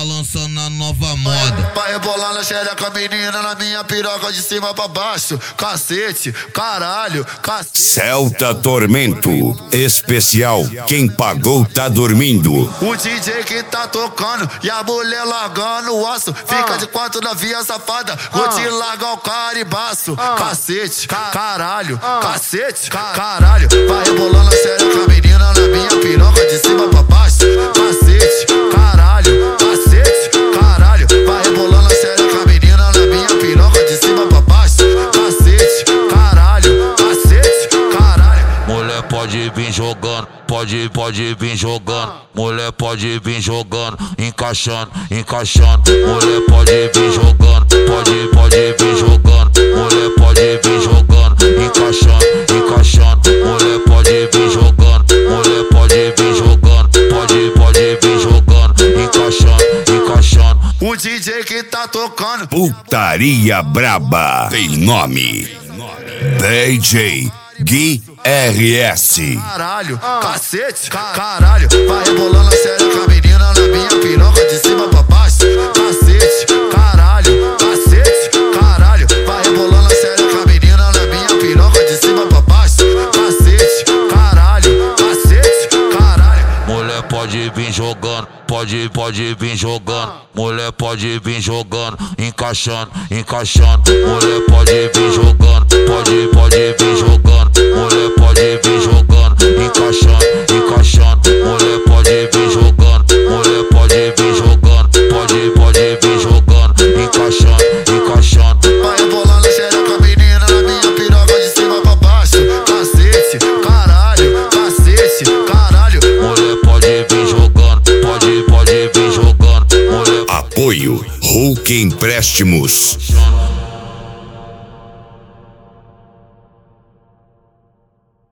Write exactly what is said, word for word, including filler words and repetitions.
tá lançando a nova moda. Vai rebolar na xereca, menina, na minha piroca de cima pra baixo. Cacete, caralho, cacete. Celta Tormento especial, quem pagou tá dormindo. O D J que tá tocando e a mulher largando o osso. Fica ah. de quatro na via safada, vou ah. te largar o caribaço. ah. Cacete, caralho, ah. cacete, caralho. Vai rebolando na xereca, menina, na minha piroca de cima pra baixo. Cacete, caralho, cacete, caralho. Vai rebolando na xereca, menina, na minha piroca de cima pra baixo. Cacete, caralho, cacete, caralho. Mulher pode vir jogando, pode, pode vir jogando. Mulher pode vir jogando, encaixando, encaixando. Mulher pode vir jogando, pode, pode vir jogando. Mulher pode vir jogando, encaixando, encaixando. Mulher pode vir jogando, mulher pode vir jogando. Pode, pode vir jogando, encaixando, encaixando. O D J que tá tocando. Putaria braba tem nome. D J Gui R S. Caralho, cacete, caralho. Vai rebolando na xereca, menina, na minha piroca de cima pra baixo. Cacete, caralho, cacete, caralho. Vai rebolando na xereca, menina, na minha piroca de cima pra baixo. Cacete, caralho, cacete, caralho. Mulher pode vir jogando, pode, pode vir jogando. Mulher pode vir jogando, encaixando, encaixando. Mulher pode vir jogando, pode, pode vir jogando. Mulher pode vir jogando, encaixando, encaixando. Mulher pode vir jogando, mulher pode vir jogando. Pode, pode vir jogando, encaixando, encaixando. Vai rebolando na xereca, menina, na minha piroca de cima pra baixo. Cacete, caralho, cacete, caralho. Mulher pode vir jogando, pode, pode vir jogando. Mulher... Apoio Hulk Empréstimos.